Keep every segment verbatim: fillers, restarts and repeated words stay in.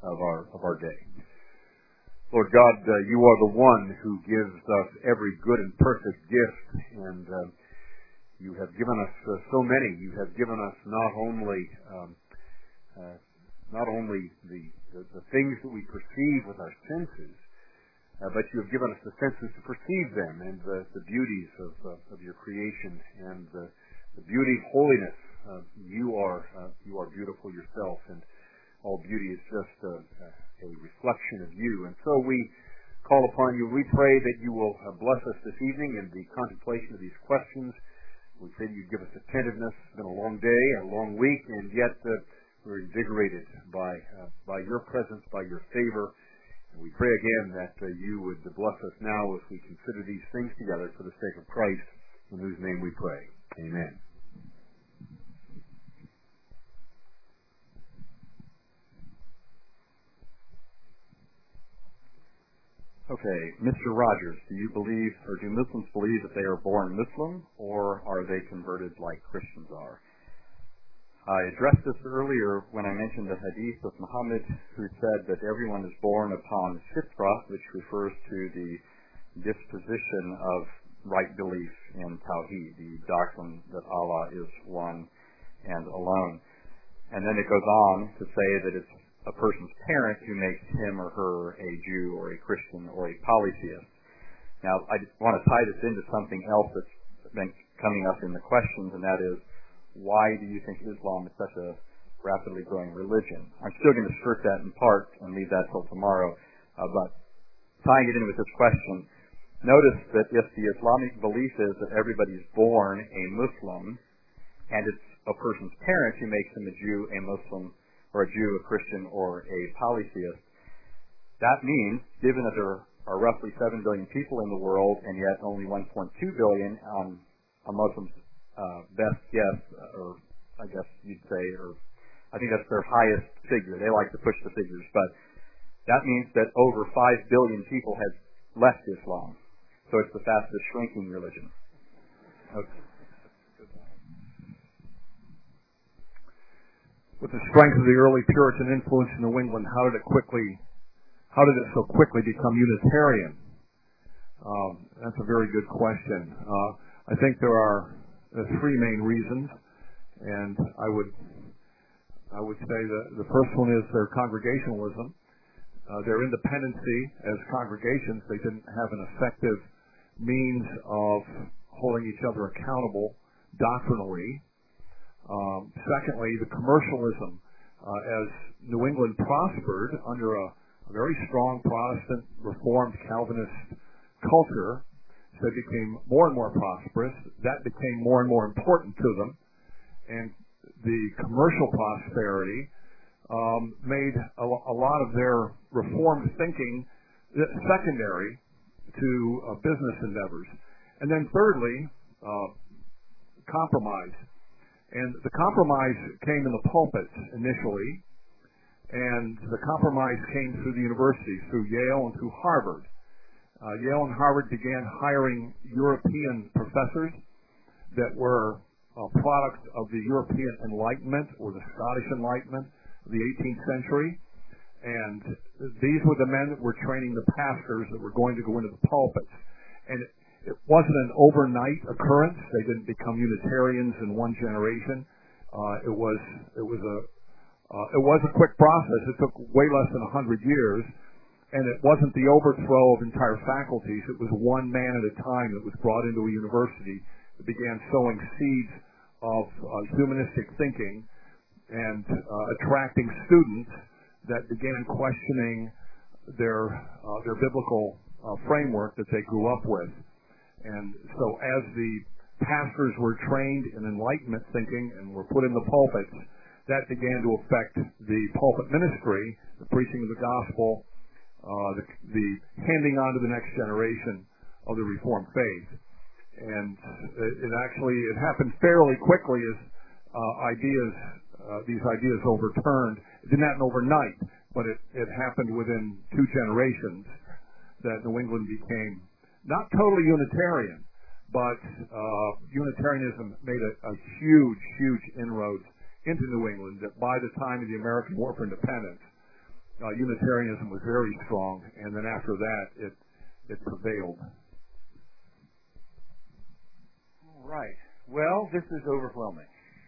of our of our day. Lord God, uh, you are the one who gives us every good and perfect gift, and uh, you have given us uh, so many. You have given us not only um, uh, not only the, the the things that we perceive with our senses, uh, but you have given us the senses to perceive them, and the, the beauties of uh, of your creation, and the, the beauty of holiness. Uh, you are uh, you are beautiful yourself, and all beauty is just a, a reflection of you. And so we call upon you. We pray that you will uh, bless us this evening in the contemplation of these questions. We pray that you give us attentiveness. It's been a long day, a long week, and yet uh, we're invigorated by uh, by your presence, by your favor. And we pray again that uh, you would bless us now as we consider these things together for the sake of Christ, in whose name we pray. Amen. Okay, Mister Rogers, do you believe, or do Muslims believe that they are born Muslim, or are they converted like Christians are? I addressed this earlier when I mentioned the hadith of Muhammad, who said that everyone is born upon fitrah, which refers to the disposition of right belief in Tawheed, the doctrine that Allah is one and alone. And then it goes on to say that it's a person's parent who makes him or her a Jew or a Christian or a polytheist. Now, I just want to tie this into something else that's been coming up in the questions, and that is, why do you think Islam is such a rapidly growing religion? I'm still going to skirt that in part and leave that till tomorrow, uh, but tying it in with this question, notice that if the Islamic belief is that everybody's born a Muslim, and it's a person's parent who makes him a Jew, a Muslim, or a Jew, a Christian, or a polytheist, that means, given that there are roughly seven billion people in the world, and yet only one point two billion on a Muslim's uh, best guess, or I guess you'd say, or I think that's their highest figure. They like to push the figures, but that means that over five billion people have left Islam. So it's the fastest shrinking religion. Okay. With the strength of the early Puritan influence in New England, how did it quickly, how did it so quickly become Unitarian? Um, that's a very good question. Uh, I think there are uh, three main reasons, and I would, I would say that the first one is their congregationalism, uh, their independency as congregations. They didn't have an effective means of holding each other accountable doctrinally. Um, secondly, the commercialism. Uh, as New England prospered under a, a very strong Protestant, Reformed, Calvinist culture, so they became more and more prosperous. That became more and more important to them. And the commercial prosperity um, made a, a lot of their Reformed thinking secondary to uh, business endeavors. And then thirdly, uh, compromise. And the compromise came in the pulpits initially, and the compromise came through the universities, through Yale and through Harvard. Uh, Yale and Harvard began hiring European professors that were a product of the European Enlightenment, or the Scottish Enlightenment of the eighteenth century. And these were the men that were training the pastors that were going to go into the pulpits. And it wasn't an overnight occurrence. They didn't become Unitarians in one generation. Uh, it was it was a uh, it was a quick process. It took way less than a hundred years, and it wasn't the overthrow of entire faculties. It was one man at a time that was brought into a university that began sowing seeds of uh, humanistic thinking and uh, attracting students that began questioning their uh, their biblical uh, framework that they grew up with. And so as the pastors were trained in Enlightenment thinking and were put in the pulpits, that began to affect the pulpit ministry, the preaching of the gospel, uh, the, the handing on to the next generation of the Reformed faith. And it, it actually, it happened fairly quickly as uh, ideas, uh, these ideas overturned. It didn't happen overnight, but it, it happened within two generations that New England became not totally Unitarian, but uh, Unitarianism made a, a huge, huge inroads into New England, that by the time of the American War for Independence, uh, Unitarianism was very strong, and then after that, it it prevailed. All right. Well, this is overwhelming.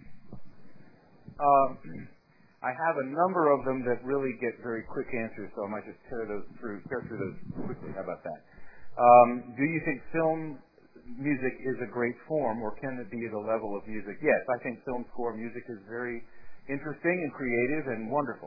Um, I have a number of them that really get very quick answers, so I might just tear those through, tear through those quickly. How about that? Um, do you think film music is a great form, or can it be at a level of music? Yes, I think film score music is very interesting and creative and wonderful.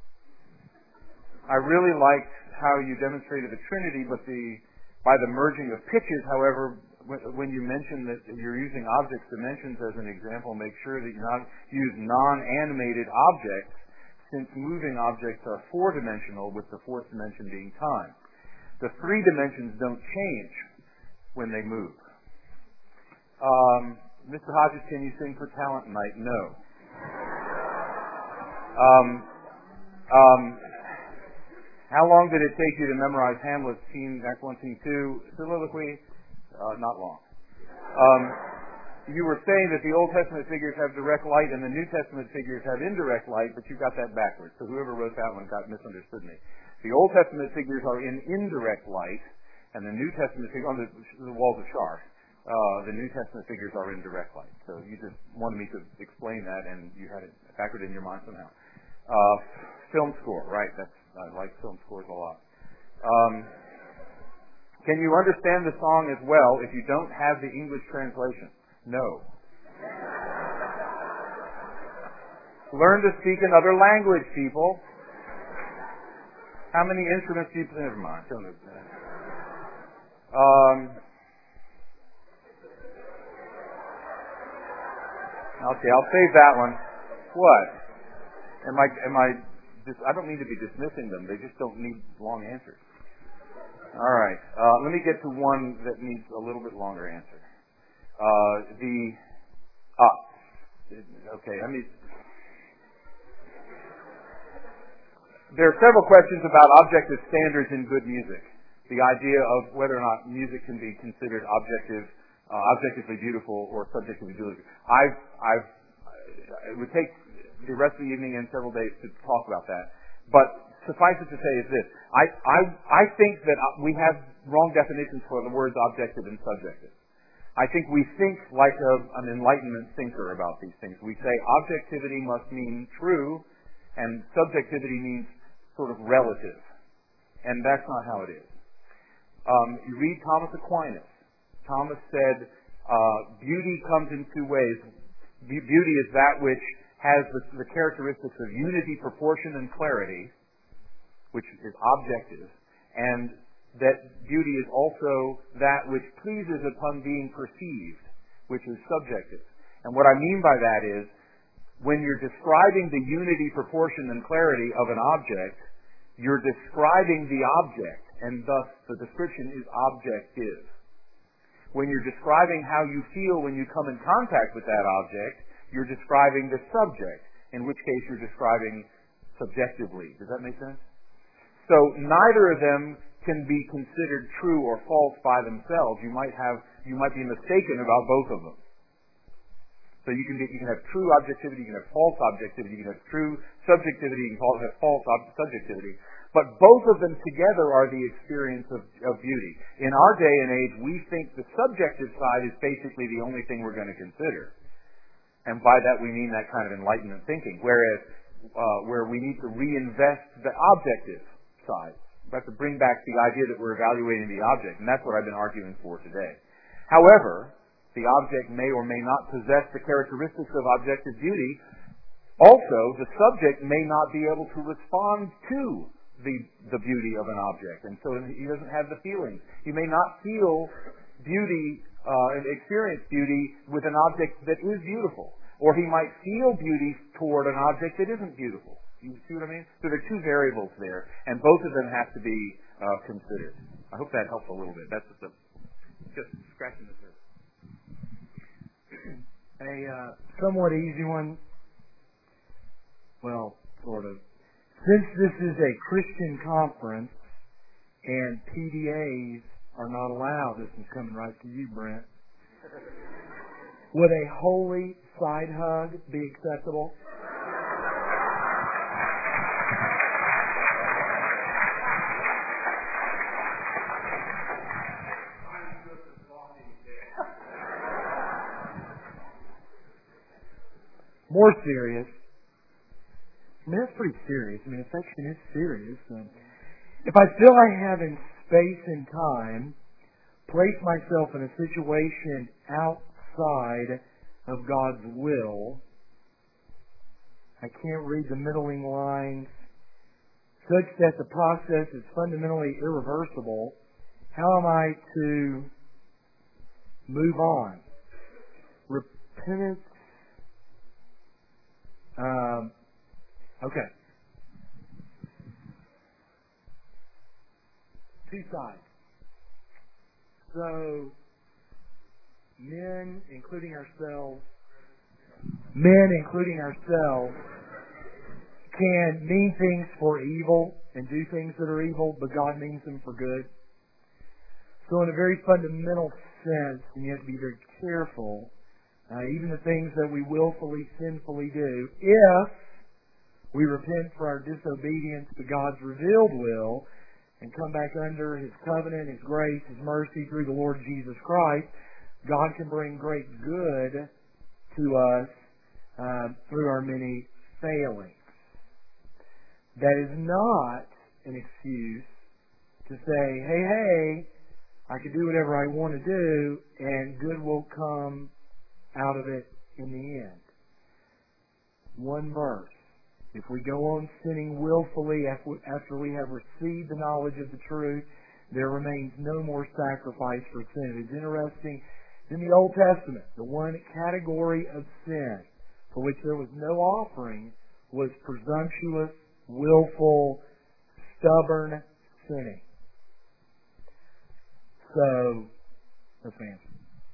I really liked how you demonstrated the Trinity, but the by the merging of pitches, however, when you mention that you're using objects dimensions as an example, make sure that you not use non-animated objects, since moving objects are four-dimensional, with the fourth dimension being time. The three dimensions don't change when they move. Um, Mister Hodges, can you sing for talent night? No. Um, um, how long did it take you to memorize Hamlet's scene, Act One, Scene Two, soliloquy? Uh, not long. Um, you were saying that the Old Testament figures have direct light and the New Testament figures have indirect light, but you got that backwards. So whoever wrote that one got misunderstood me. The Old Testament figures are in indirect light, and the New Testament figures on the, the walls of Shar. Uh, the New Testament figures are in direct light. So you just wanted me to explain that, and you had it backward in your mind somehow. Uh, film score, right? That's I like film scores a lot. Um, Can you understand the song as well if you don't have the English translation? No. Learn to speak another language, people. How many instruments do you play? Never mind. Um, okay, I'll save that one. What? Am I? Am I? Just, I don't mean to be dismissing them. They just don't need long answers. All right. Uh, let me get to one that needs a little bit longer answer. Uh, the ah, okay. I mean, there are several questions about objective standards in good music. The idea of whether or not music can be considered objective, uh, objectively beautiful, or subjectively beautiful. I've, I've, it would take the rest of the evening and several days to talk about that, but. Suffice it to say is this. I, I, I think that we have wrong definitions for the words objective and subjective. I think we think like a, an Enlightenment thinker about these things. We say objectivity must mean true, and subjectivity means sort of relative. And that's not how it is. Um, you read Thomas Aquinas. Thomas said, uh, beauty comes in two ways. Be- beauty is that which has the, the characteristics of unity, proportion, and clarity, which is objective, and that beauty is also that which pleases upon being perceived, which is subjective. And what I mean by that is, when you're describing the unity, proportion, and clarity of an object, you're describing the object, and thus the description is objective. When you're describing how you feel when you come in contact with that object, you're describing the subject, in which case you're describing subjectively. Does that make sense? So neither of them can be considered true or false by themselves. You might have, you might be mistaken about both of them. So you can be, you can have true objectivity, you can have false objectivity, you can have true subjectivity, you can have false ob- subjectivity. But both of them together are the experience of, of beauty. In our day and age, we think the subjective side is basically the only thing we're going to consider. And by that we mean that kind of Enlightenment thinking. Whereas, uh, where we need to reinvest the objective side. We have to bring back the idea that we're evaluating the object, and that's what I've been arguing for today. However, the object may or may not possess the characteristics of objective beauty. Also, the subject may not be able to respond to the, the beauty of an object, and so he doesn't have the feelings. He may not feel beauty uh, and experience beauty with an object that is beautiful, or he might feel beauty toward an object that isn't beautiful. You see what I mean? So there are two variables there, and both of them have to be uh, considered. I hope that helps a little bit. That's just, a, just scratching the surface. A uh, somewhat easy one. Well, sort of. Since this is a Christian conference and P D As are not allowed, this is coming right to you, Brent. Would a holy side hug be acceptable? more serious, I mean, that's pretty serious. I mean, affection is serious. Um, if I feel I have in space and time place myself in a situation outside of God's will, I can't read the middling lines, such that the process is fundamentally irreversible, how am I to move on? Repentance. Um, okay. Two sides. So, men, including ourselves, men, including ourselves, can mean things for evil and do things that are evil, but God means them for good. So in a very fundamental sense, and you have to be very careful, uh, even the things that we willfully, sinfully do, if we repent for our disobedience to God's revealed will and come back under His covenant, His grace, His mercy through the Lord Jesus Christ, God can bring great good to us uh, through our many failings. That is not an excuse to say, hey, hey, I can do whatever I want to do and good will come out of it in the end. One verse. If we go on sinning willfully after we have received the knowledge of the truth, there remains no more sacrifice for sin. It's interesting, in the Old Testament, the one category of sin for which there was no offering was presumptuous, willful, stubborn sinning. So, let's answer.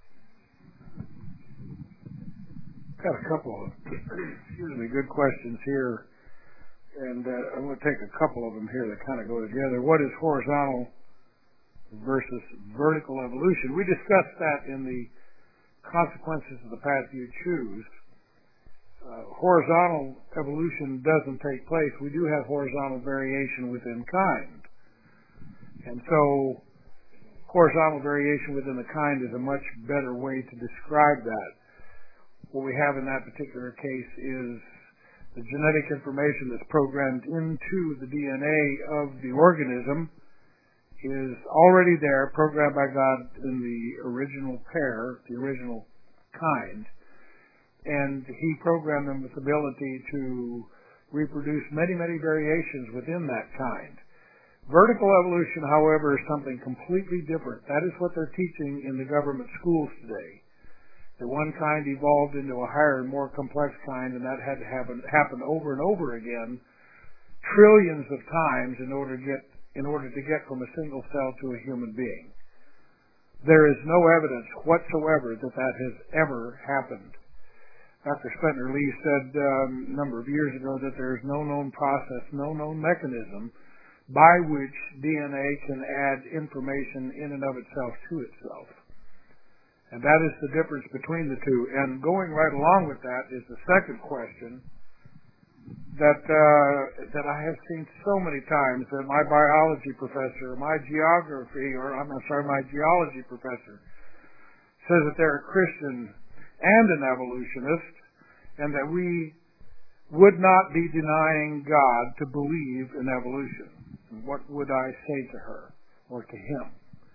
Got a couple of, excuse me, good questions here, and uh, I'm going to take a couple of them here that kind of go together. What is horizontal versus vertical evolution? We discussed that in the consequences of the path you choose. Uh, horizontal evolution doesn't take place. We do have horizontal variation within kind. And so horizontal variation within the kind is a much better way to describe that. What we have in that particular case is the genetic information that's programmed into the D N A of the organism is already there, programmed by God in the original pair, the original kind. And He programmed them with the ability to reproduce many, many variations within that kind. Vertical evolution, however, is something completely different. That is what they're teaching in the government schools today. The one kind evolved into a higher and more complex kind, and that had to happen, happen over and over again, trillions of times in order to get in order to get from a single cell to a human being. There is no evidence whatsoever that that has ever happened. Doctor Spentner Lee said um, a number of years ago that there is no known process, no known mechanism by which D N A can add information in and of itself to itself. And that is the difference between the two. And going right along with that is the second question that uh, that I have seen so many times that my biology professor, my geography, or I'm sorry, my geology professor says that they're a Christian and an evolutionist, and that we would not be denying God to believe in evolution. What would I say to her or to him?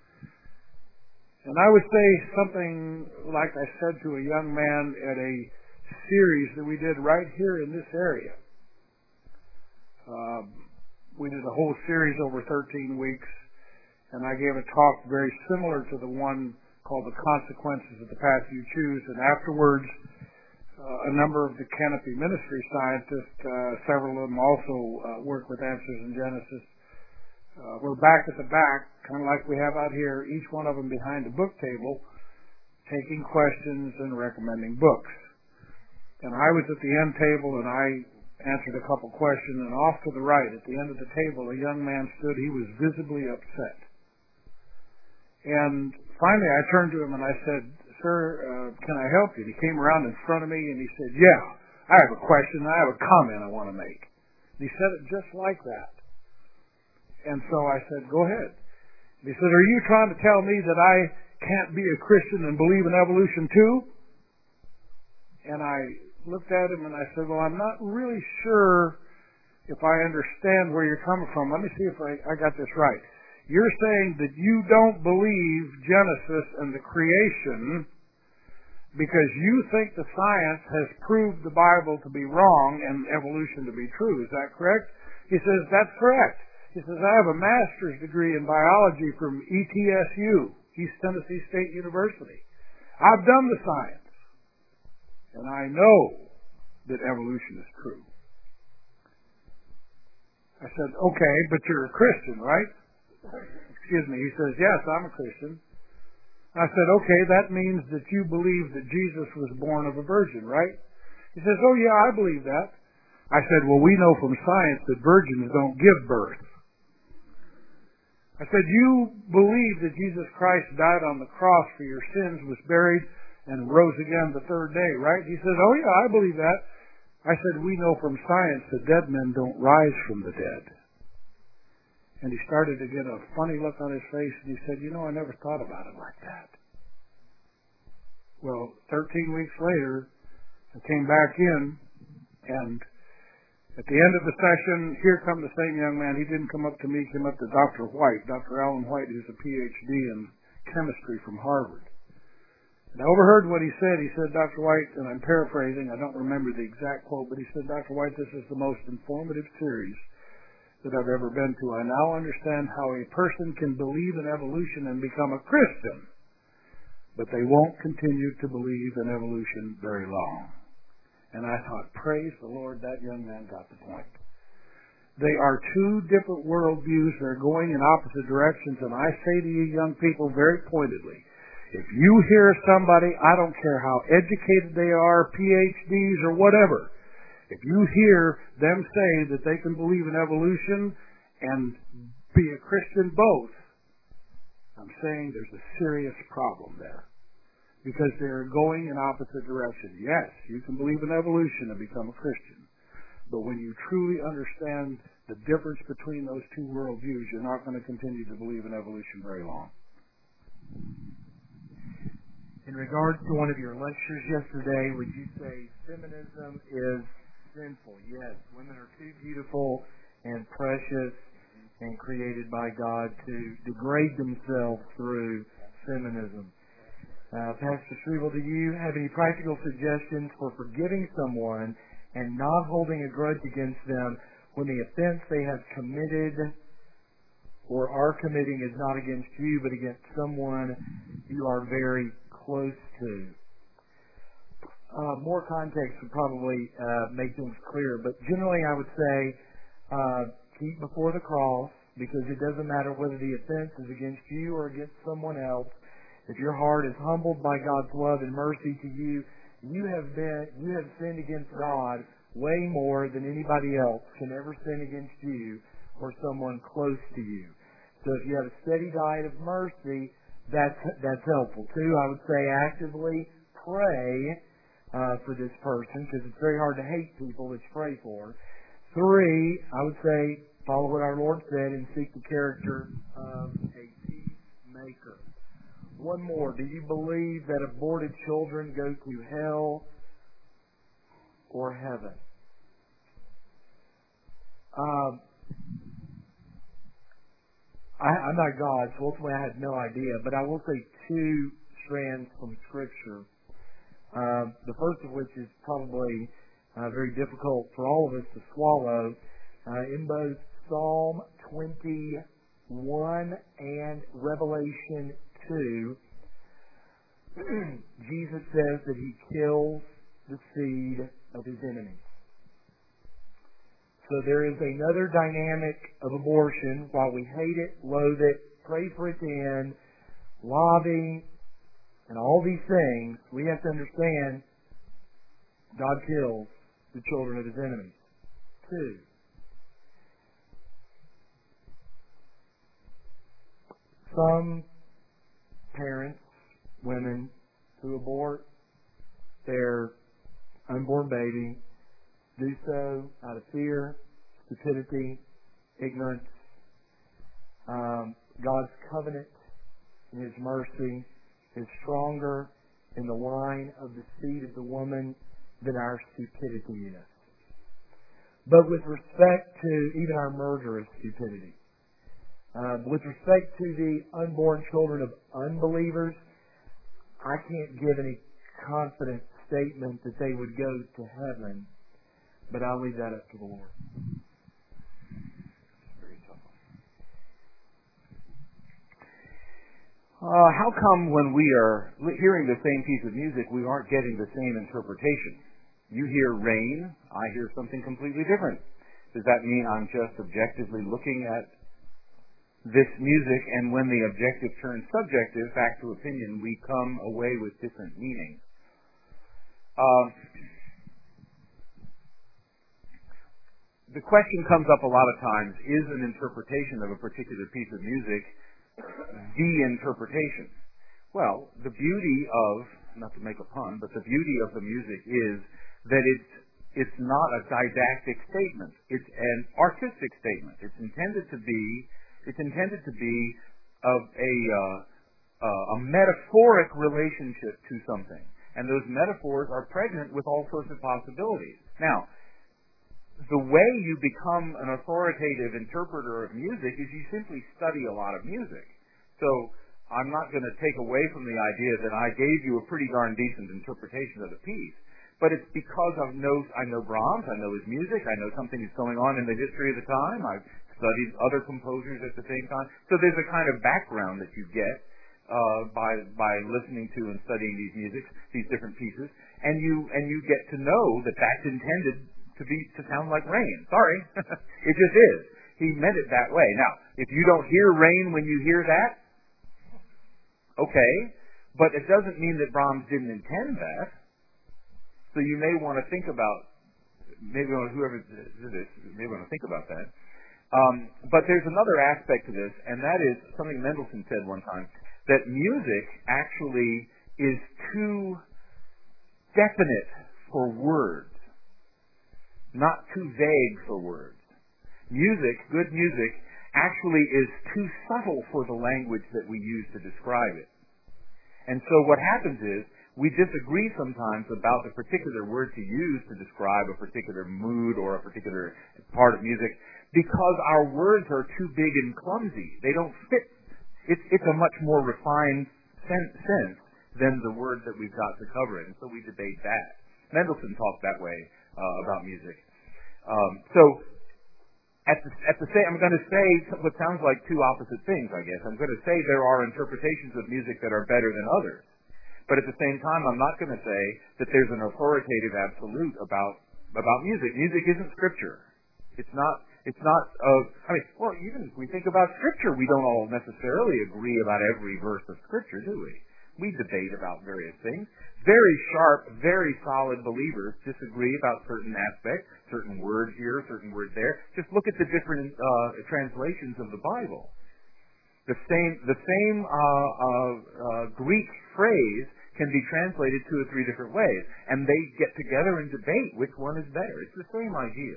And I would say something like I said to a young man at a series that we did right here in this area. Uh, we did a whole series over thirteen weeks, and I gave a talk very similar to the one called The Consequences of the Path You Choose, and afterwards uh, a number of the Canopy Ministry scientists, uh, several of them also uh, work with Answers in Genesis, Uh, we're back at the back, kind of like we have out here, each one of them behind a book table, taking questions and recommending books. And I was at the end table, and I answered a couple questions, and off to the right, at the end of the table, a young man stood. He was visibly upset. And finally, I turned to him and I said, "Sir, uh, can I help you?" And he came around in front of me, and he said, "Yeah, I have a question, and I have a comment I want to make." And he said it just like that. And so I said, "Go ahead." And he said, "Are you trying to tell me that I can't be a Christian and believe in evolution too?" And I looked at him and I said, well, I'm not really sure if I understand where you're coming from. Let me see if I, I got this right. You're saying that you don't believe Genesis and the creation because you think the science has proved the Bible to be wrong and evolution to be true. Is that correct? He says, that's correct. He says, I have a master's degree in biology from E T S U, East Tennessee State University. I've done the science, and I know that evolution is true. I said, okay, but you're a Christian, right? Excuse me. He says, yes, I'm a Christian. I said, okay, that means that you believe that Jesus was born of a virgin, right? He says, oh, yeah, I believe that. I said, well, we know from science that virgins don't give birth. I said, you believe that Jesus Christ died on the cross for your sins, was buried, and rose again the third day, right? He says, oh, yeah, I believe that. I said, we know from science that dead men don't rise from the dead. And he started to get a funny look on his face, and he said, you know, I never thought about it like that. Well, thirteen weeks later, I came back in, and at the end of the session, here come the same young man. He didn't come up to me, he came up to Doctor White, Doctor Alan White, who's a P H D in chemistry from Harvard. And I overheard what he said. He said, Doctor White, and I'm paraphrasing, I don't remember the exact quote, but he said, Doctor White, this is the most informative series that I've ever been to. I now understand how a person can believe in evolution and become a Christian, but they won't continue to believe in evolution very long. And I thought, praise the Lord, that young man got the point. They are two different worldviews. They're going in opposite directions, and I say to you young people very pointedly, if you hear somebody, I don't care how educated they are, P H Ds or whatever, if you hear them say that they can believe in evolution and be a Christian both, I'm saying there's a serious problem there. Because they're going in opposite directions. Yes, you can believe in evolution and become a Christian. But when you truly understand the difference between those two worldviews, you're not going to continue to believe in evolution very long. In regards to one of your lectures yesterday, would you say feminism is sinful? Yes, women are too beautiful and precious and created by God to degrade themselves through feminism. Uh, Pastor Shrivel, do you have any practical suggestions for forgiving someone and not holding a grudge against them when the offense they have committed or are committing is not against you but against someone you are very close to? Uh, more context would probably uh, make things clear, but generally I would say uh, keep before the cross, because it doesn't matter whether the offense is against you or against someone else. If your heart is humbled by God's love and mercy to you, you have been you have sinned against God way more than anybody else can ever sin against you or someone close to you. So if you have a steady diet of mercy, that's that's helpful too. I would say actively pray uh, for this person, because it's very hard to hate people that you pray for. Three, I would say follow what our Lord said and seek the character of a peacemaker. One more. Do you believe that aborted children go to hell or heaven? Um, I, I'm not God, so ultimately I have no idea, but I will say two strands from Scripture. Uh, the first of which is probably uh, very difficult for all of us to swallow. Uh, in both Psalm twenty-one and Revelation two, Jesus says that He kills the seed of His enemies. So there is another dynamic of abortion. While we hate it, loathe it, pray for it to end, lobby, and all these things, we have to understand God kills the children of His enemies. Two, some parents, women, who abort their unborn baby do so out of fear, stupidity, ignorance. Um, God's covenant and His mercy is stronger in the line of the seed of the woman than our stupidity is. But with respect to even our murderous stupidity, uh, with respect to the unborn children of unbelievers, I can't give any confident statement that they would go to heaven, but I'll leave that up to the Lord. Uh, how come when we are hearing the same piece of music, we aren't getting the same interpretation? You hear rain, I hear something completely different. Does that mean I'm just objectively looking at this music, and when the objective turns subjective, back to opinion, we come away with different meanings? Uh, the question comes up a lot of times, is an interpretation of a particular piece of music the interpretation? Well, the beauty of, not to make a pun, but the beauty of the music is that it's it's not a didactic statement. It's an artistic statement. It's intended to be it's intended to be of a uh, uh, a metaphoric relationship to something, and those metaphors are pregnant with all sorts of possibilities. Now, the way you become an authoritative interpreter of music is you simply study a lot of music. So I'm not going to take away from the idea that I gave you a pretty darn decent interpretation of the piece, but it's because I know, I know Brahms, I know his music, I know something is going on in the history of the time, I've studied other composers at the same time. So there's a kind of background that you get uh, by by listening to and studying these music, these different pieces, and you and you get to know that that's intended to be to sound like rain. Sorry, it just is. He meant it that way. Now, if you don't hear rain when you hear that, okay, but it doesn't mean that Brahms didn't intend that. So you may want to think about, maybe whoever did this, may want to think about that. Um, but there's another aspect to this, and that is something Mendelssohn said one time, that music actually is too definite for words, not too vague for words. Music, good music, actually is too subtle for the language that we use to describe it. And so what happens is, we disagree sometimes about the particular word to use to describe a particular mood or a particular part of music because our words are too big and clumsy. They don't fit. It's, it's a much more refined sense, sense than the word that we've got to cover it. And so we debate that. Mendelssohn talked that way uh, about music. Um, so at the, at the same, I'm going to say what sounds like two opposite things, I guess. I'm going to say there are interpretations of music that are better than others. But at the same time, I'm not going to say that there's an authoritative absolute about about music. Music isn't scripture. It's not. It's not. Uh, I mean, well, even if we think about scripture, we don't all necessarily agree about every verse of scripture, do we? We debate about various things. Very sharp, very solid believers disagree about certain aspects, certain words here, certain words there. Just look at the different uh, translations of the Bible. The same, the same uh, uh, uh, Greek phrase can be translated two or three different ways, and they get together and debate which one is better. It's the same idea.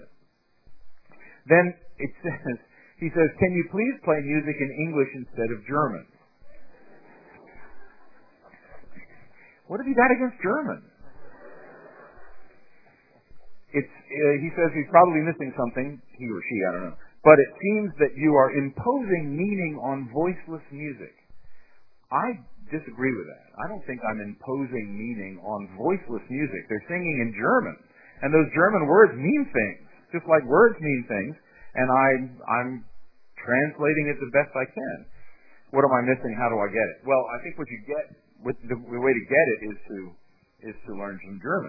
Then it says, he says, "Can you please play music in English instead of German?" What have you got against German? It's, uh, he says he's probably missing something, he or she, I don't know. But it seems that you are imposing meaning on voiceless music. I disagree with that. I don't think I'm imposing meaning on voiceless music. They're singing in German, and those German words mean things, just like words mean things, and I'm, I'm translating it the best I can. What am I missing? How do I get it? Well, I think what you get, with the, the way to get it is to is to learn some German.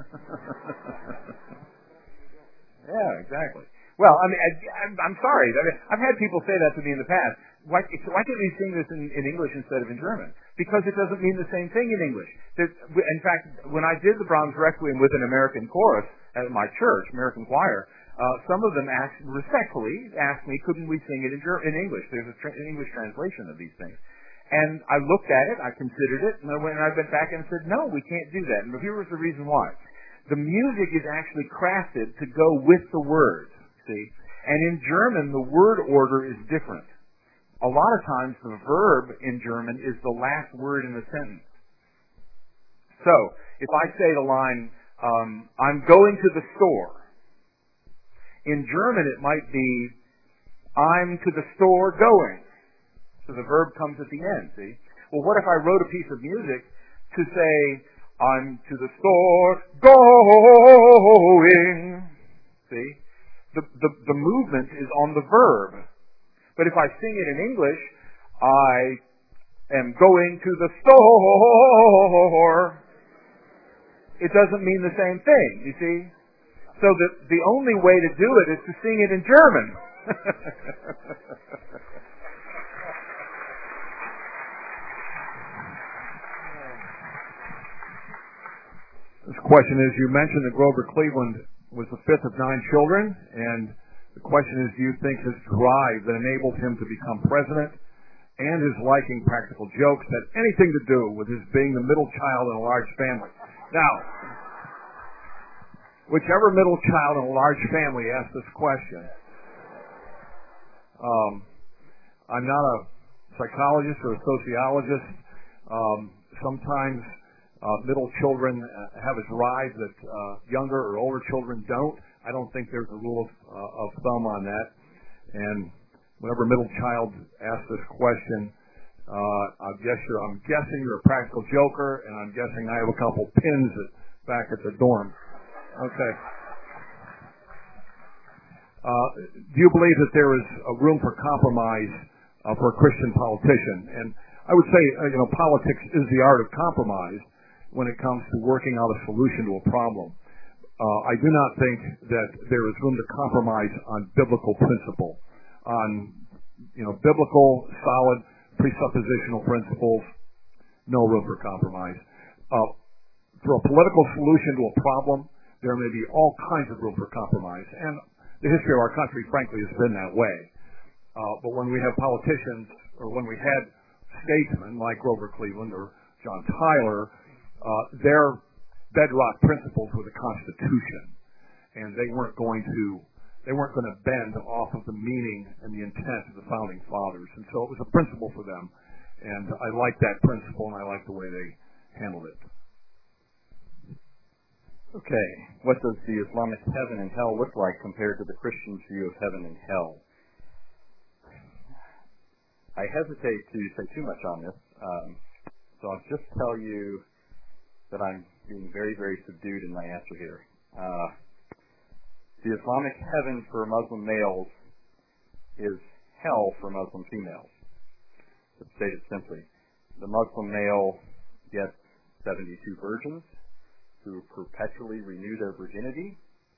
Yeah, exactly. Well, I mean, I, I'm, I'm sorry. I mean, I've had people say that to me in the past. Why, why can't we sing this in, in English instead of in German? Because it doesn't mean the same thing in English. There's, in fact, when I did the Brahms Requiem with an American chorus at my church, American choir, uh, some of them asked, respectfully, asked me, couldn't we sing it in, Ger- in English? There's a tra- an English translation of these things. And I looked at it, I considered it, and I went and I went back and said, no, we can't do that. And here was the reason why. The music is actually crafted to go with the words. See? And in German, the word order is different. A lot of times, the verb in German is the last word in the sentence. So, if I say the line, Um, I'm going to the store. In German, it might be, I'm to the store going. So the verb comes at the end, see? Well, what if I wrote a piece of music to say, I'm to the store going? See? The, the, the movement is on the verb. But if I sing it in English, I am going to the store. It doesn't mean the same thing, you see? So the, the only way to do it is to sing it in German. This question is, you mentioned that Grover Cleveland was the fifth of nine children, and the question is, do you think his drive that enabled him to become president and his liking practical jokes had anything to do with his being the middle child in a large family? Now, whichever middle child in a large family asked this question, um, I'm not a psychologist or a sociologist. Um, sometimes uh, middle children have a drive that uh, younger or older children don't. I don't think there's a rule of, uh, of thumb on that. And whenever a middle child asks this question, uh, I guess you're, I'm guessing you're a practical joker, and I'm guessing I have a couple pins at, back at the dorm. Okay. Uh, do you believe that there is a room for compromise uh, for a Christian politician? And I would say, uh, you know, politics is the art of compromise when it comes to working out a solution to a problem. Uh, I do not think that there is room to compromise on biblical principle, on, you know, biblical, solid, presuppositional principles. No room for compromise. Uh, for a political solution to a problem, there may be all kinds of room for compromise, and the history of our country, frankly, has been that way. Uh, but when we have politicians, or when we had statesmen like Grover Cleveland or John Tyler, uh, their bedrock principles were the Constitution, and they weren't going to they weren't going to bend off of the meaning and the intent of the founding fathers, and so it was a principle for them, and I like that principle, and I like the way they handled it. Okay, what does the Islamic heaven and hell look like compared to the Christian's view of heaven and hell? I hesitate to say too much on this, um, so I'll just tell you that I'm being very, very subdued in my answer here. Uh, the Islamic heaven for Muslim males is hell for Muslim females. To state it simply, the Muslim male gets seventy-two virgins who perpetually renew their virginity.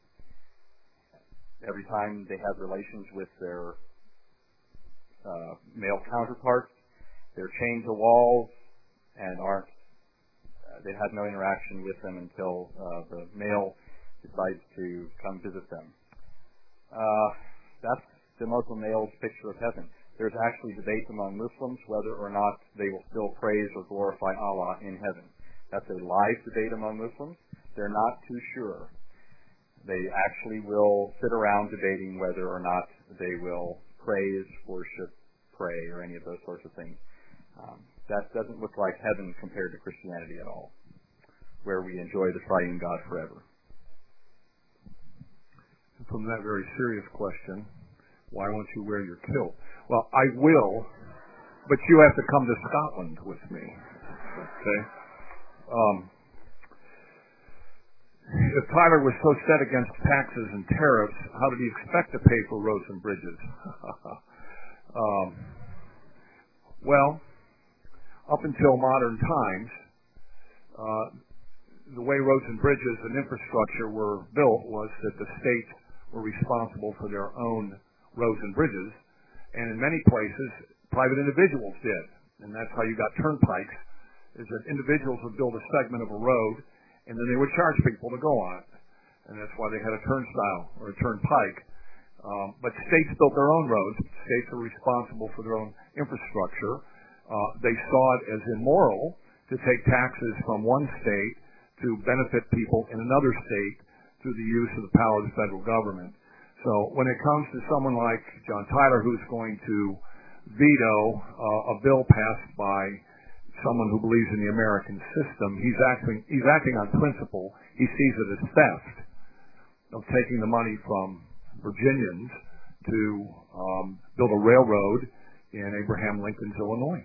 Every time they have relations with their uh, male counterparts, they're chained to walls and aren't. Uh, they have no interaction with them until uh, the male decides to come visit them. Uh, that's the Muslim male's picture of heaven. There's actually debate among Muslims whether or not they will still praise or glorify Allah in heaven. That's a live debate among Muslims. They're not too sure. They actually will sit around debating whether or not they will praise, worship, pray, or any of those sorts of things. Um, that doesn't look like heaven compared to Christianity at all, where we enjoy the triune God forever. From that very serious question, why won't you wear your kilt? Well, I will, but you have to come to Scotland with me. Okay? Um, if Tyler was so set against taxes and tariffs, how did he expect to pay for roads and bridges? um, well, up until modern times, uh, the way roads and bridges and infrastructure were built was that the states were responsible for their own roads and bridges, and in many places, private individuals did, and that's how you got turnpikes, is that individuals would build a segment of a road, and then they would charge people to go on it, and that's why they had a turnstile or a turnpike. Um, but states built their own roads. States were responsible for their own infrastructure. Uh, they saw it as immoral to take taxes from one state to benefit people in another state through the use of the power of the federal government. So when it comes to someone like John Tyler, who's going to veto uh, a bill passed by someone who believes in the American system, he's acting he's acting on principle. He sees it as theft of taking the money from Virginians to um, build a railroad in Abraham Lincoln's Illinois.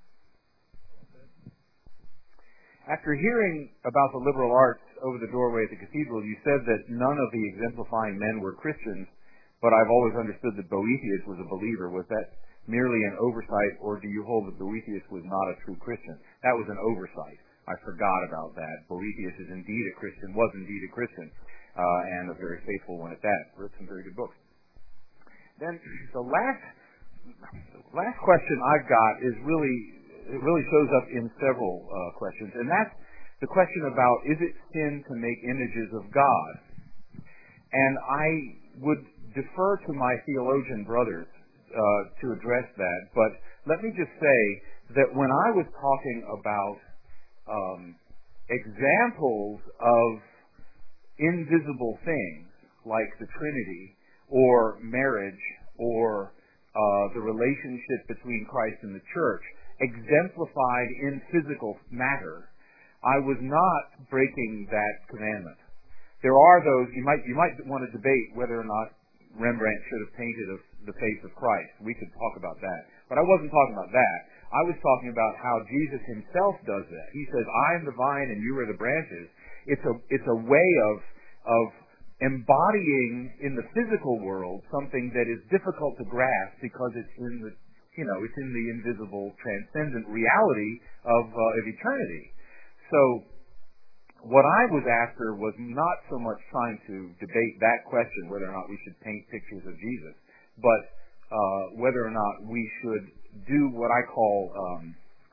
After hearing about the liberal arts over the doorway at the cathedral, you said that none of the exemplifying men were Christians, but I've always understood that Boethius was a believer. Was that merely an oversight, or do you hold that Boethius was not a true Christian? That was an oversight. I forgot about that. Boethius is indeed a Christian, was indeed a Christian, uh, and a very faithful one at that. Wrote some very good books. Then the last, the last question I've got is really, it really shows up in several uh, questions, and that's the question about, is it sin to make images of God? And I would defer to my theologian brothers uh, to address that, but let me just say that when I was talking about um, examples of invisible things like the Trinity or marriage or uh, the relationship between Christ and the church exemplified in physical matter, I was not breaking that commandment. There are those, you might you might want to debate whether or not Rembrandt should have painted a, the face of Christ. We could talk about that. But I wasn't talking about that. I was talking about how Jesus himself does that. He says, I am the vine and you are the branches. It's a it's a way of of embodying in the physical world something that is difficult to grasp because it's in the you know it's in the invisible, transcendent reality of uh, of eternity. So what I was after was not so much trying to debate that question, whether or not we should paint pictures of Jesus, but uh, whether or not we should do what I call, um,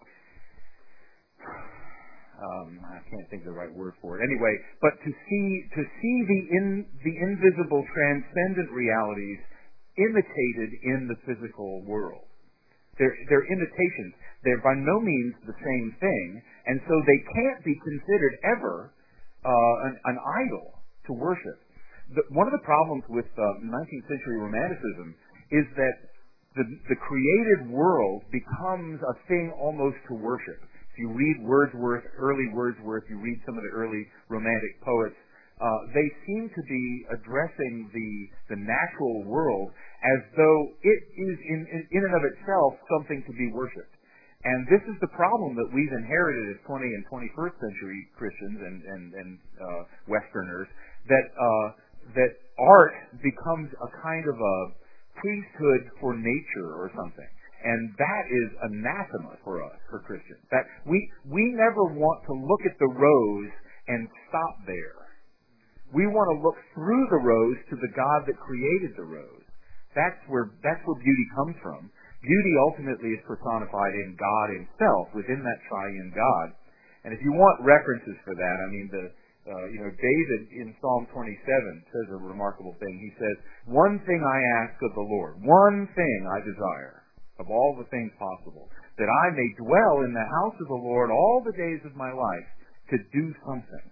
um, I can't think of the right word for it. Anyway, but to see to see the in the invisible, transcendent realities imitated in the physical world. They're, they're imitations. They're by no means the same thing, and so they can't be considered ever uh, an, an idol to worship. The, one of the problems with uh, nineteenth century Romanticism is that the, the created world becomes a thing almost to worship. If you read Wordsworth, early Wordsworth, you read some of the early Romantic poets, uh, they seem to be addressing the, the natural world as though it is in, in, in and of itself something to be worshipped. And this is the problem that we've inherited as twentieth and twenty-first century Christians and, and, and uh, Westerners, that uh, that art becomes a kind of a priesthood for nature or something. And that is anathema for us, for Christians. That we we never want to look at the rose and stop there. We want to look through the rose to the God that created the rose. That's where that's where beauty comes from. Beauty ultimately is personified in God himself, within that triune God. And if you want references for that, I mean, the uh, you know, David in Psalm twenty-seven says a remarkable thing. He says, one thing I ask of the Lord, one thing I desire of all the things possible, that I may dwell in the house of the Lord all the days of my life, to do something,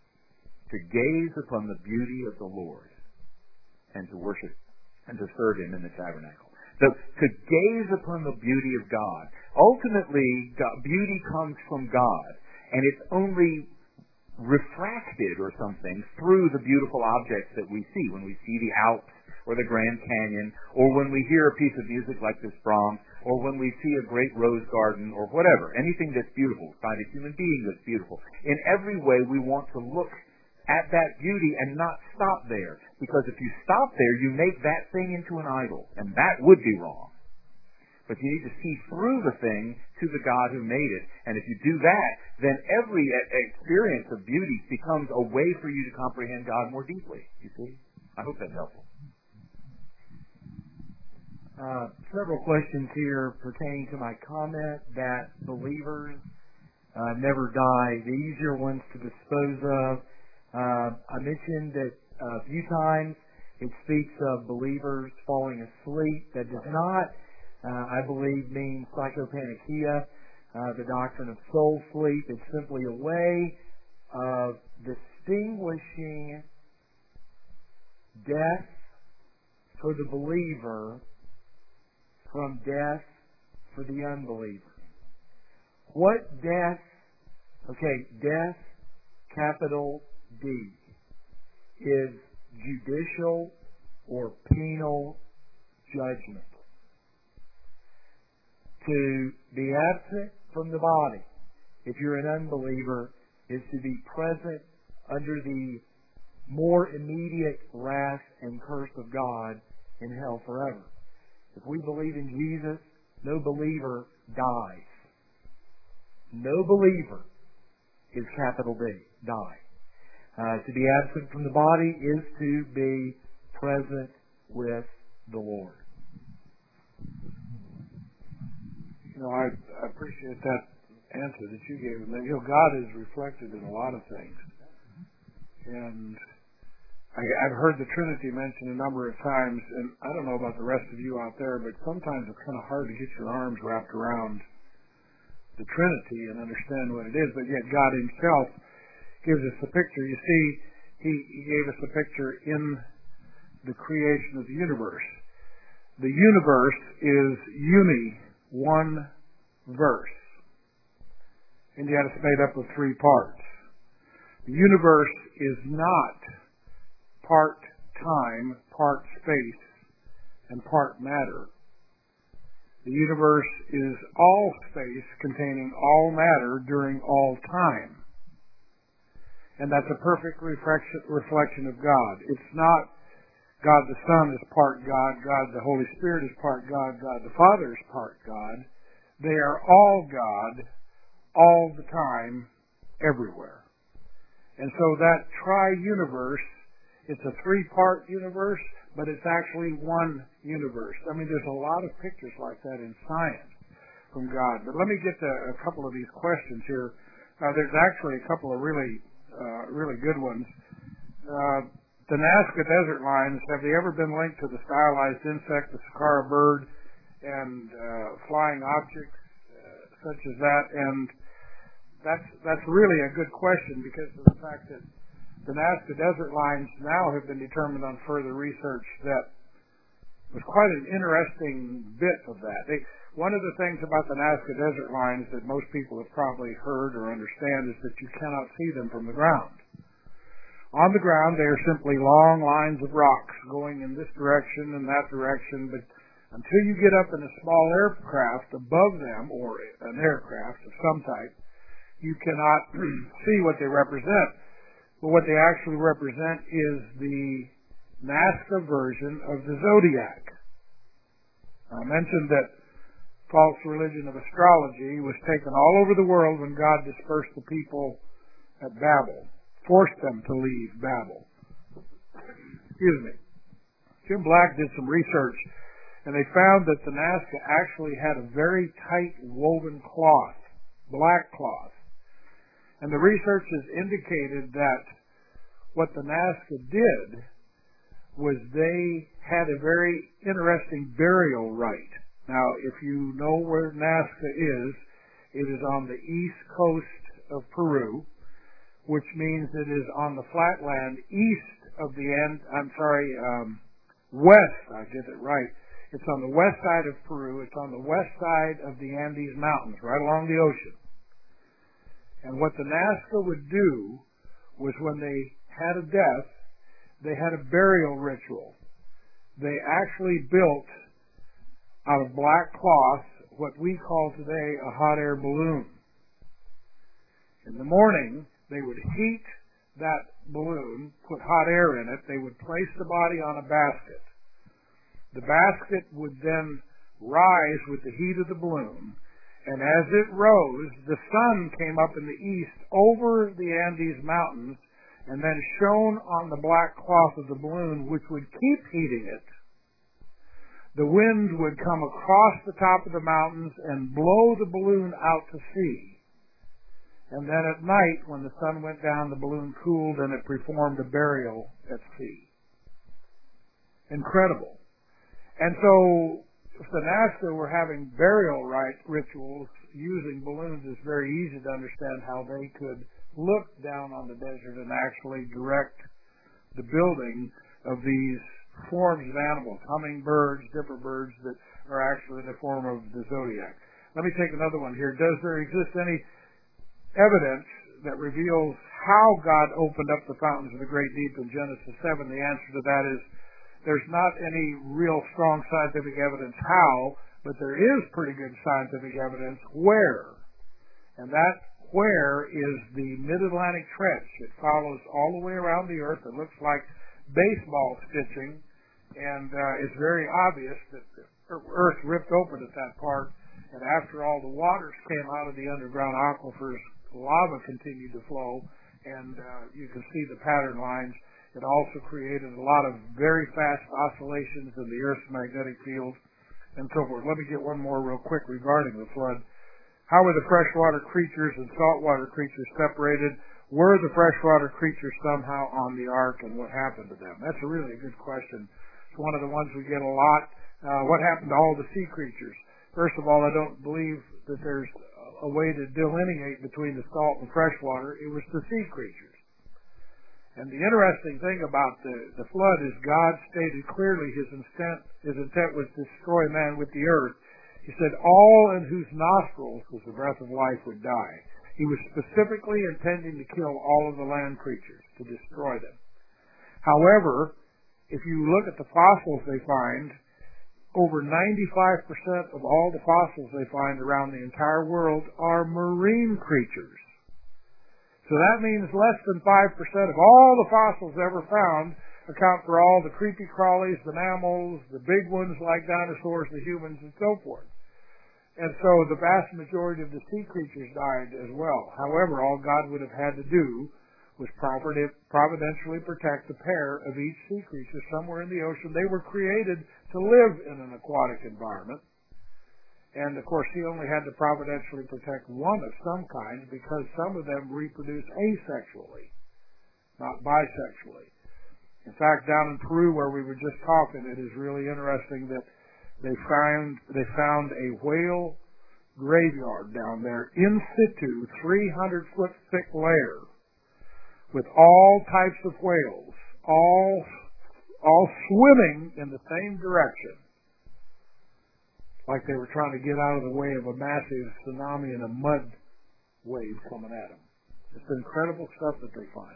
to gaze upon the beauty of the Lord, and to worship, and to serve him in the tabernacle. So, to gaze upon the beauty of God. Ultimately, God, beauty comes from God, and it's only refracted or something through the beautiful objects that we see. When we see the Alps or the Grand Canyon, or when we hear a piece of music like this Brahms, or when we see a great rose garden, or whatever, anything that's beautiful, find a human being that's beautiful. In every way, we want to look at that beauty and not stop there. Because if you stop there, you make that thing into an idol. And that would be wrong. But you need to see through the thing to the God who made it. And if you do that, then every experience of beauty becomes a way for you to comprehend God more deeply. You see? I hope that's helpful. Uh, several questions here pertaining to my comment that believers uh, never die. The easier ones to dispose of. Uh, I mentioned that a few times it speaks of believers falling asleep. That does not, uh, I believe, mean psychopanachia, uh, the doctrine of soul sleep. It's simply a way of distinguishing death for the believer from death for the unbeliever. What death? Okay, death, capital D is judicial or penal judgment. To be absent from the body, if you're an unbeliever, is to be present under the more immediate wrath and curse of God in hell forever. If we believe in Jesus, no believer dies. No believer is capital D, die. Uh, to be absent from the body is to be present with the Lord. You know, I, I appreciate that answer that you gave. And you know, God is reflected in a lot of things. And I, I've heard the Trinity mentioned a number of times, and I don't know about the rest of you out there, but sometimes it's kind of hard to get your arms wrapped around the Trinity and understand what it is, but yet God himself gives us the picture. You see, he, he gave us the picture in the creation of the universe. The universe is uni, one verse. And yet it's made up of three parts. The universe is not part time, part space, and part matter. The universe is all space containing all matter during all time. And that's a perfect reflection of God. It's not God the Son is part God, God the Holy Spirit is part God, God the Father is part God. They are all God, all the time, everywhere. And so that tri-universe, it's a three-part universe, but it's actually one universe. I mean, there's a lot of pictures like that in science from God. But let me get to a couple of these questions here. Uh, there's actually a couple of really, uh, really good ones. Uh, the Nazca Desert Lines, have they ever been linked to the stylized insect, the Saqqara bird, and uh, flying objects uh, such as that? And that's that's really a good question because of the fact that the Nazca Desert Lines now have been determined on further research that was quite an interesting bit of that. They, one of the things about the Nazca Desert Lines that most people have probably heard or understand is that you cannot see them from the ground. On the ground, they are simply long lines of rocks going in this direction and that direction, but until you get up in a small aircraft above them, or an aircraft of some type, you cannot see what they represent. But what they actually represent is the Nazca version of the zodiac. I mentioned that false religion of astrology was taken all over the world when God dispersed the people at Babel, forced them to leave Babel. Excuse me. Jim Black did some research, and they found that the Nazca actually had a very tight woven cloth, black cloth. And the research has indicated that what the Nazca did was they had a very interesting burial rite. Now, if you know where Nazca is, it is on the east coast of Peru, which means it is on the flatland east of the end, I'm sorry, um, west, I get it right. It's on the west side of Peru. It's on the west side of the Andes Mountains, right along the ocean. And what the Nazca would do was when they had a death, they had a burial ritual. They actually built out of black cloth what we call today a hot air balloon. In the morning, they would heat that balloon, put hot air in it. They would place the body on a basket. The basket would then rise with the heat of the balloon. And as it rose, the sun came up in the east over the Andes Mountains and then shone on the black cloth of the balloon, which would keep heating it. The wind would come across the top of the mountains and blow the balloon out to sea. And then at night, when the sun went down, the balloon cooled and it performed a burial at sea. Incredible. And so, if the Nazca were having burial rite rituals using balloons, it's very easy to understand how they could look down on the desert and actually direct the building of these forms of animals, hummingbirds, different birds that are actually in the form of the zodiac. Let me take another one here. Does there exist any evidence that reveals how God opened up the fountains of the great deep in Genesis seven, the answer to that is there's not any real strong scientific evidence how, but there is pretty good scientific evidence where. And that where is the Mid-Atlantic Trench. It follows all the way around the earth. It looks like baseball stitching, and uh, it's very obvious that the earth ripped open at that part, and after all the waters came out of the underground aquifers, lava continued to flow, and uh, you can see the pattern lines. It also created a lot of very fast oscillations in the Earth's magnetic field, and so forth. Let me get one more real quick regarding the flood. How were the freshwater creatures and saltwater creatures separated? Were the freshwater creatures somehow on the ark, and what happened to them? That's a really good question. It's one of the ones we get a lot. Uh, what happened to all the sea creatures? First of all, I don't believe that there's a way to delineate between the salt and freshwater. It was the sea creatures. And the interesting thing about the, the flood is God stated clearly his intent, his intent was to destroy man with the earth. He said, all in whose nostrils was the breath of life would die. He was specifically intending to kill all of the land creatures, to destroy them. However, if you look at the fossils they find, over ninety-five percent of all the fossils they find around the entire world are marine creatures. So that means less than five percent of all the fossils ever found account for all the creepy crawlies, the mammals, the big ones like dinosaurs, the humans, and so forth. And so the vast majority of the sea creatures died as well. However, all God would have had to do was providentially protect a pair of each sea creature somewhere in the ocean. They were created to live in an aquatic environment. And, of course, he only had to providentially protect one of some kind because some of them reproduce asexually, not bisexually. In fact, down in Peru where we were just talking, it is really interesting that they found, they found a whale graveyard down there in situ, three hundred foot thick layer, with all types of whales, all, all swimming in the same direction, like they were trying to get out of the way of a massive tsunami and a mud wave coming at them. It's incredible stuff that they find.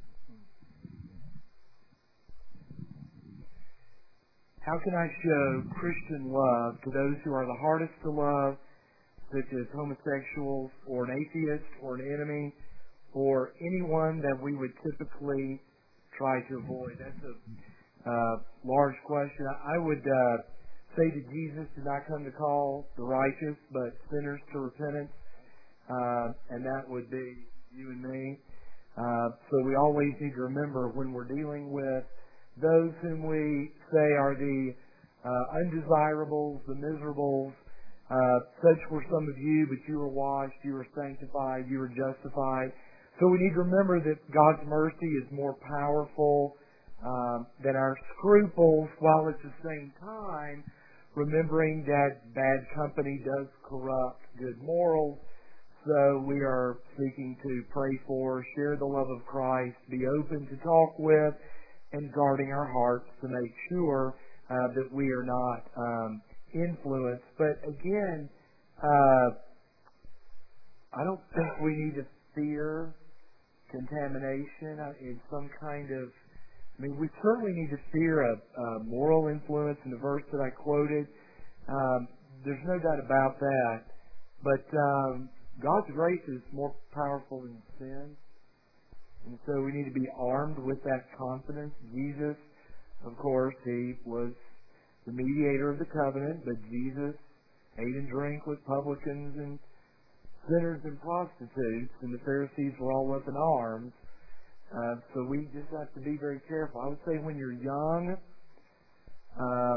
How can I show Christian love to those who are the hardest to love, such as homosexuals or an atheist or an enemy or anyone that we would typically try to avoid? That's a uh, large question. I would uh, say that Jesus did not come to call the righteous, but sinners to repentance, uh, and that would be you and me. Uh, so we always need to remember when we're dealing with those whom we say are the uh, undesirables, the miserables. Uh, such were some of you, but you were washed, you were sanctified, you were justified. So we need to remember that God's mercy is more powerful um, than our scruples, while at the same time remembering that bad company does corrupt good morals. So we are seeking to pray for, share the love of Christ, be open to talk with, and guarding our hearts to make sure uh, that we are not um, influenced. But again, uh, I don't think we need to fear contamination in some kind of, I mean, we certainly need to fear a, a moral influence in the verse that I quoted. Um, there's no doubt about that. But um, God's grace is more powerful than sin. And so we need to be armed with that confidence. Jesus, of course, he was the mediator of the covenant, but Jesus ate and drank with publicans and sinners and prostitutes, and the Pharisees were all up in arms. Uh, so we just have to be very careful. I would say when you're young uh,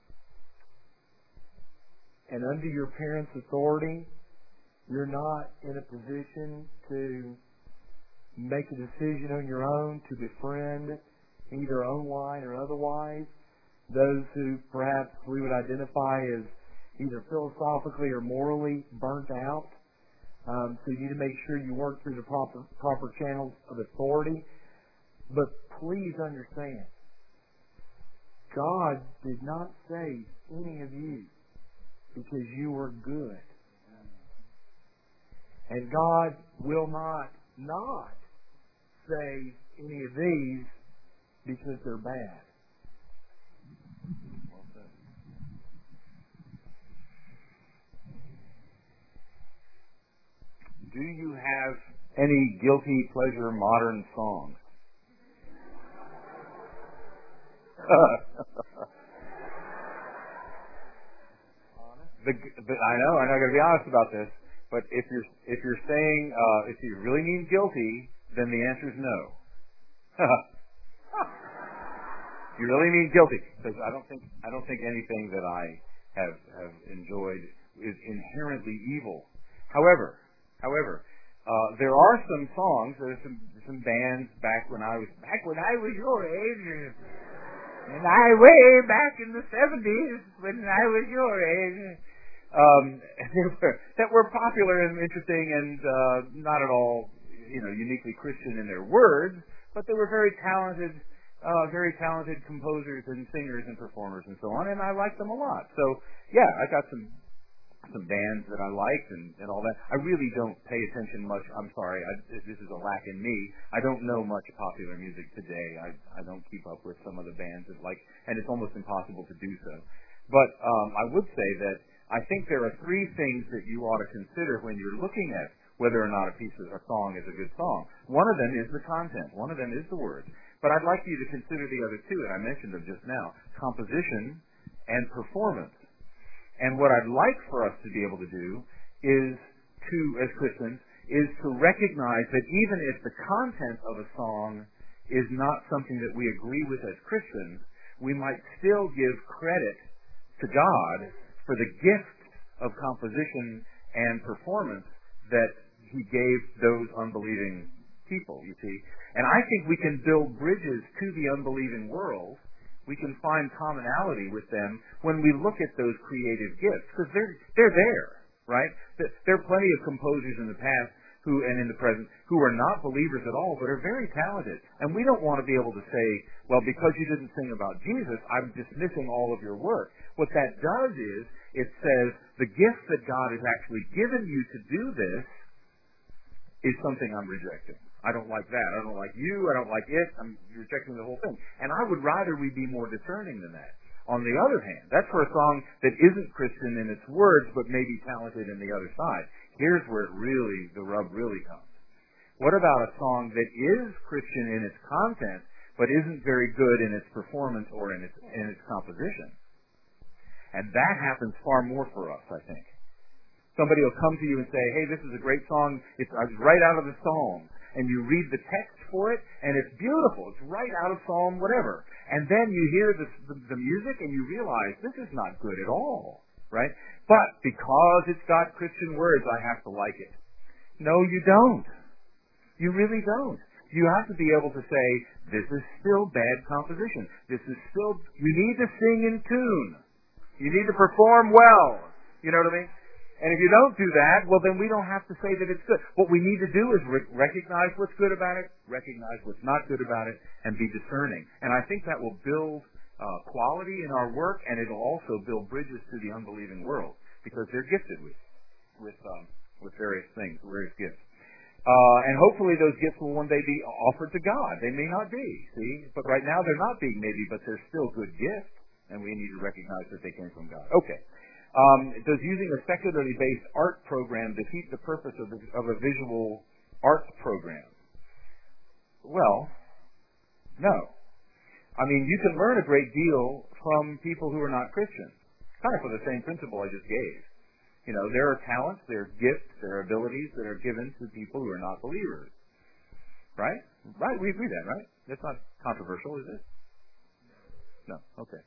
and under your parents' authority, you're not in a position to make a decision on your own to befriend, either online or otherwise, those who perhaps we would identify as either philosophically or morally burnt out. Um, so you need to make sure you work through the proper proper channels of authority. But please understand, God did not save any of you because you were good. And God will not not say any of these because they're bad. Do you have any guilty pleasure modern songs? the, the, I know, I'm not going to be honest about this, but if you're if you're saying uh, if you really mean guilty, then the answer is no. You really mean guilty, because I don't think I don't think anything that I have have enjoyed is inherently evil. However. However, uh, there are some songs, there's some some bands back when I was back when I was your age, and I way back in the seventies when I was your age, um, that were popular and interesting and uh, not at all, you know, uniquely Christian in their words, but they were very talented, uh, very talented composers and singers and performers and so on, and I liked them a lot. So yeah, I got some. some bands that I liked and, and all that. I really don't pay attention much. I'm sorry, I, this is a lack in me. I don't know much popular music today. I, I don't keep up with some of the bands that like, and it's almost impossible to do so. But um, I would say that I think there are three things that you ought to consider when you're looking at whether or not a piece of a song is a good song. One of them is the content. One of them is the words. But I'd like you to consider the other two, and I mentioned them just now, composition and performance. And what I'd like for us to be able to do is to, as Christians, is to recognize that even if the content of a song is not something that we agree with as Christians, we might still give credit to God for the gift of composition and performance that He gave those unbelieving people, you see. And I think we can build bridges to the unbelieving world. We can find commonality with them when we look at those creative gifts, because they're they're there, right? There are plenty of composers in the past who, and in the present, who are not believers at all, but are very talented. And we don't want to be able to say, well, because you didn't sing about Jesus, I'm dismissing all of your work. What that does is, it says the gift that God has actually given you to do this is something I'm rejecting. I don't like that. I don't like you. I don't like it. I'm rejecting the whole thing. And I would rather we be more discerning than that. On the other hand, that's for a song that isn't Christian in its words, but maybe talented in the other side. Here's where it really, the rub really comes. What about a song that is Christian in its content, but isn't very good in its performance or in its, in its composition? And that happens far more for us, I think. Somebody will come to you and say, hey, this is a great song. It's right out of the Psalms. And you read the text for it, and it's beautiful. It's right out of Psalm whatever. And then you hear the, the, the music, and you realize this is not good at all, right? But because it's got Christian words, I have to like it. No, you don't. You really don't. You have to be able to say, this is still bad composition. This is still, you need to sing in tune. You need to perform well. You know what I mean? And if you don't do that, well, then we don't have to say that it's good. What we need to do is re- recognize what's good about it, recognize what's not good about it, and be discerning. And I think that will build uh, quality in our work, and it'll also build bridges to the unbelieving world, because they're gifted with with um, with various things, various gifts. Uh, and hopefully those gifts will one day be offered to God. They may not be, see? But right now they're not being maybe, but they're still good gifts, and we need to recognize that they came from God. Okay. Um, does using a secularly based art program defeat the purpose of, the, of a visual arts program? Well, no. I mean, you can learn a great deal from people who are not Christians, kind of for the same principle I just gave. You know, there are talents, there are gifts, there are abilities that are given to people who are not believers. Right? Right, we agree that, right? That's not controversial, is it? No, okay.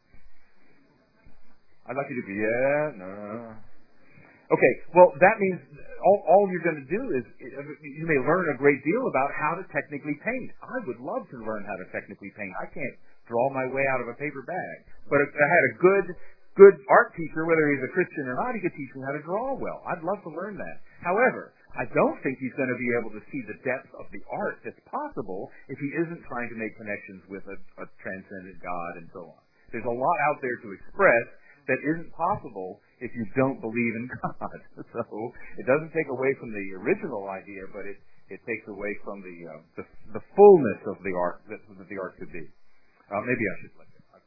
I'd like you to be, yeah, no, no, no. Okay, well, that means all, all you're going to do is, you may learn a great deal about how to technically paint. I would love to learn how to technically paint. I can't draw my way out of a paper bag. But if I had a good, good art teacher, whether he's a Christian or not, he could teach me how to draw well. I'd love to learn that. However, I don't think he's going to be able to see the depth of the art that's possible if he isn't trying to make connections with a, a transcendent God and so on. There's a lot out there to express that isn't possible if you don't believe in God. So it doesn't take away from the original idea, but it, it takes away from the uh, the, the fullness of the art that, that the art could be. Uh, maybe I should like that.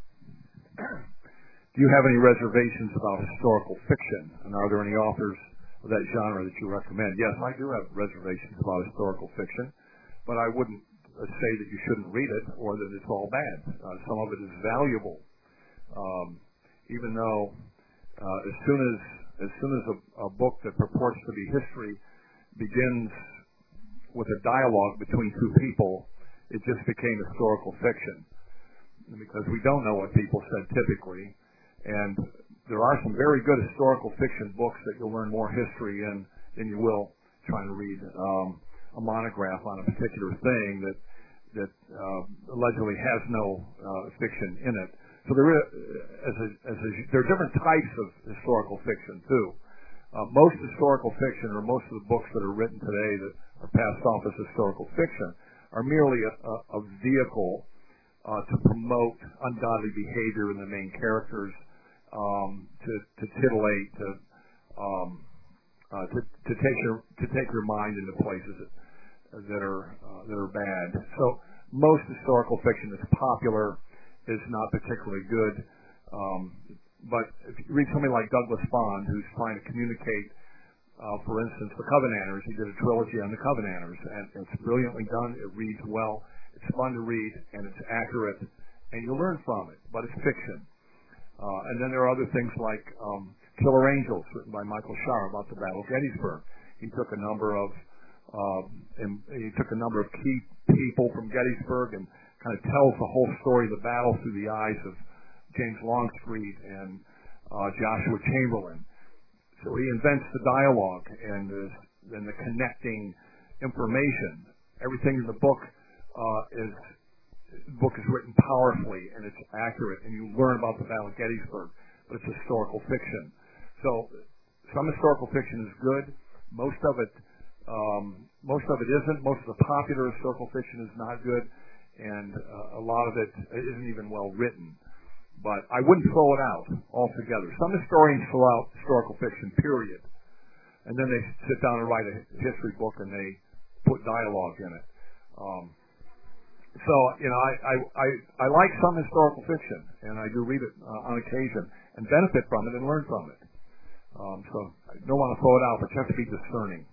Do you have any reservations about historical fiction, and are there any authors of that genre that you recommend? Yes, I do have reservations about historical fiction, but I wouldn't uh, say that you shouldn't read it or that it's all bad. Uh, some of it is valuable, um, even though uh, as soon as as soon as a, a book that purports to be history begins with a dialogue between two people, it just became historical fiction, because we don't know what people said typically, and there are some very good historical fiction books that you'll learn more history in than you will trying to read um, a monograph on a particular thing that that uh, allegedly has no uh, fiction in it. So there is, as a, as a, there are different types of historical fiction too. Uh, most historical fiction, or most of the books that are written today that are passed off as historical fiction, are merely a, a, a vehicle uh, to promote ungodly behavior in the main characters, um, to, to titillate, to, um, uh, to to take your to take your mind into places that, that are uh, that are bad. So most historical fiction that's popular is not particularly good. Um, but if you read somebody like Douglas Bond, who's trying to communicate, uh, for instance, the Covenanters, he did a trilogy on the Covenanters, and it's brilliantly done. It reads well. It's fun to read, and it's accurate, and you learn from it. But it's fiction. Uh, and then there are other things like um, Killer Angels, written by Michael Schar about the Battle of Gettysburg. He took a number of uh, and he took a number of key people from Gettysburg and kind of tells the whole story of the battle through the eyes of James Longstreet and uh, Joshua Chamberlain. So he invents the dialogue and the, and the connecting information. Everything in the book uh, is the book is written powerfully and it's accurate, and you learn about the Battle of Gettysburg, but it's historical fiction. So some historical fiction is good. Most of it, um, most of it isn't. Most of the popular historical fiction is not good. And uh, a lot of it isn't even well written. But I wouldn't throw it out altogether. Some historians throw out historical fiction, period. And then they sit down and write a history book and they put dialogue in it. Um, so, you know, I, I, I, I like some historical fiction, and I do read it uh, on occasion and benefit from it and learn from it. Um, so I don't want to throw it out, but you have to be discerning.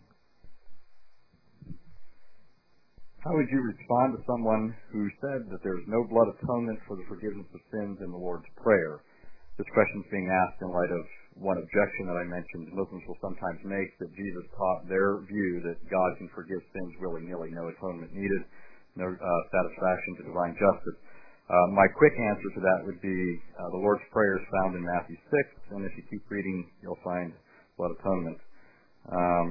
How would you respond to someone who said that there is no blood atonement for the forgiveness of sins in the Lord's Prayer? This question is being asked in light of one objection that I mentioned Muslims will sometimes make, that Jesus taught their view that God can forgive sins willy-nilly, no atonement needed, no uh, satisfaction to divine justice. Uh, my quick answer to that would be uh, the Lord's Prayer is found in Matthew six, and if you keep reading, you'll find blood atonement. Um,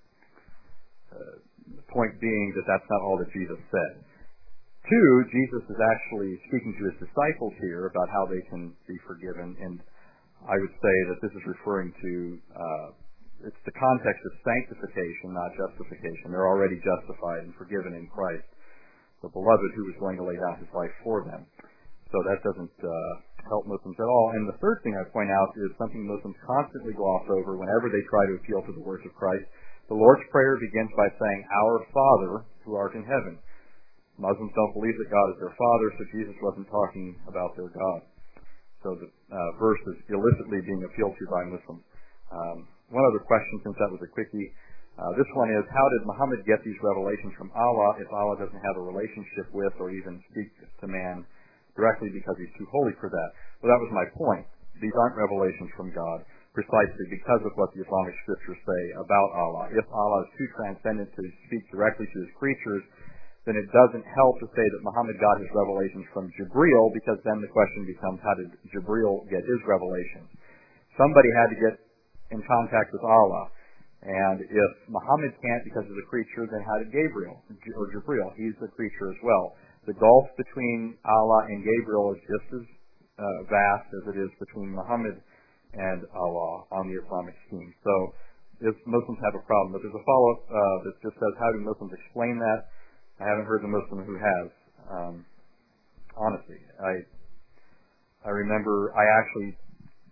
uh, The point being that that's not all that Jesus said. Two, Jesus is actually speaking to his disciples here about how they can be forgiven, and I would say that this is referring to, uh, it's the context of sanctification, not justification. They're already justified and forgiven in Christ, the beloved who was going to lay down his life for them. So that doesn't uh, help Muslims at all. And the third thing I point out is something Muslims constantly gloss over whenever they try to appeal to the words of Christ. The Lord's Prayer begins by saying, "Our Father, who art in heaven." Muslims don't believe that God is their Father, so Jesus wasn't talking about their God. So the uh, verse is illicitly being appealed to by Muslims. Um, one other question, since that was a quickie. Uh, this one is, how did Muhammad get these revelations from Allah if Allah doesn't have a relationship with or even speak to man directly because he's too holy for that? Well, that was my point. These aren't revelations from God, precisely because of what the Islamic scriptures say about Allah. If Allah is too transcendent to speak directly to his creatures, then it doesn't help to say that Muhammad got his revelations from Jibreel, because then the question becomes, how did Jibreel get his revelations? Somebody had to get in contact with Allah. And if Muhammad can't because he's a creature, then how did Gabriel, or Jibreel? He's a creature as well. The gulf between Allah and Gabriel is just as uh, vast as it is between Muhammad and Allah on the Islamic scheme. So if Muslims have a problem, but there's a follow-up uh, that just says, how do Muslims explain that? I haven't heard the Muslim who has. Um, honestly, I I remember I actually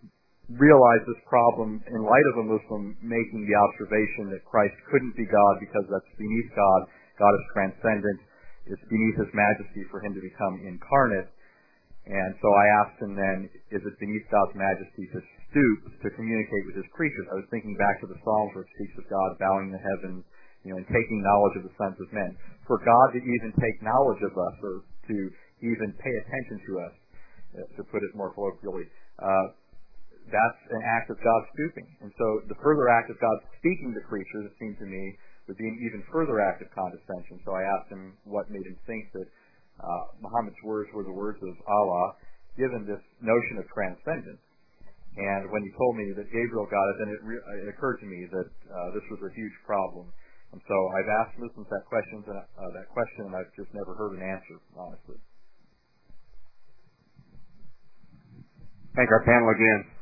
realized this problem in light of a Muslim making the observation that Christ couldn't be God because that's beneath God. God is transcendent. It's beneath His majesty for Him to become incarnate. And so I asked him then, is it beneath God's majesty to stoop to communicate with His creatures? I was thinking back to the Psalms where it speaks of God bowing the heavens, you know, and taking knowledge of the sons of men. For God to even take knowledge of us, or to even pay attention to us, to put it more colloquially, uh, that's an act of God stooping. And so the further act of God speaking to creatures, it seemed to me, would be an even further act of condescension. So I asked him what made him think that uh, Muhammad's words were the words of Allah, given this notion of transcendence. And when he told me that Gabriel got it, then it, re- it occurred to me that uh, this was a huge problem. And so I've asked Muslims that question, and, uh, that question, and I've just never heard an answer, honestly. Thank our panel again.